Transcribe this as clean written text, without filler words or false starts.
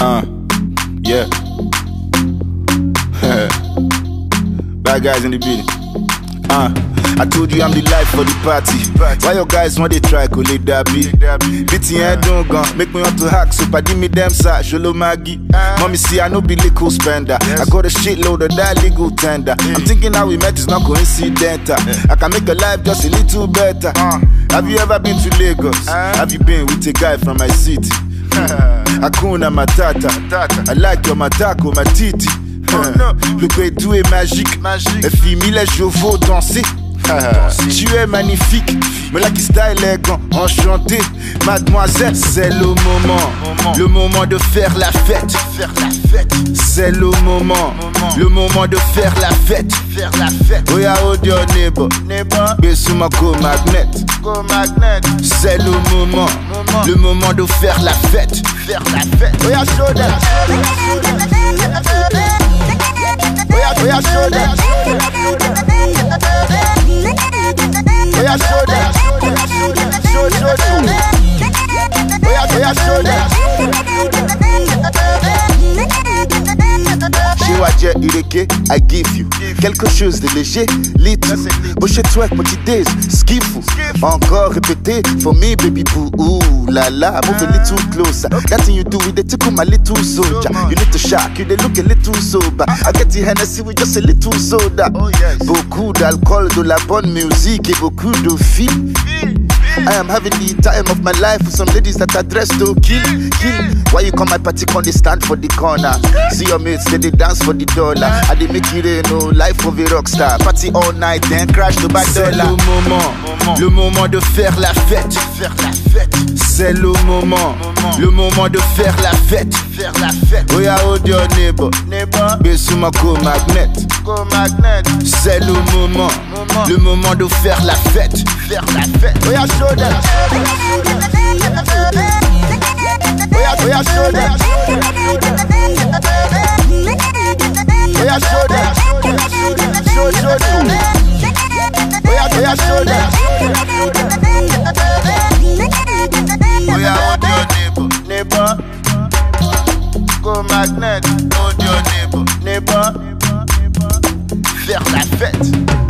Yeah. Bad guys in the building. I told you I'm the life for the party. Why your guys want they try collect that beat? Beating head don't gun, make me want to hack. So paddy me them side, Sholo Maggie. Mommy see I no be liquor spender. I got a shitload of that legal tender. I'm thinking how we met is not coincidental. I can make a life just a little better. Have you ever been to Lagos? Have you been with a guy from my city? Hakuna Matata. I like your matako, ma titi. Le pédou est magique. Fille les chevaux danser. Tu es magnifique, me la qui style élégant, enchanté. Mademoiselle, c'est le moment de faire la fête. C'est le moment de faire la fête. Oh yeah, hold your neighbor, Besuma go magnet. C'est le moment de faire la fête. Oh yeah, show them. Oh yeah, show them. Oh yeah, show them. Show them. Oh yeah, show them. Chez Wadja Ireke, I give you quelque chose de léger, little. But chez toi, petit days, skiffle. Encore répété, for me, baby boo. Ooh la la, move a little closer. That thing you do with the tickle, my little soldier. You need to shock, you they look a little sober. I get the Hennessy with just a little soda. Beaucoup d'alcool, de la bonne musique et beaucoup de filles. I am having the time of my life with some ladies that are dressed to kill. Why you come my party, con they stand for the corner? See your mates, they dance for the dollar. I they make it no life of a rockstar. Party all night, then crash to back dollar. Le moment de faire la fête. C'est le moment de faire la fête. Oh yeah, hold your neighbor, Besuma go magnet. C'est le moment de faire la fête. Oh yeah, show them. Oh yeah, show them. Oh yeah, show them. Show them. Oh yeah, show them. Oh yeah, hold your neighbor. Go magnet. Hold your neighbor. Faire la fête.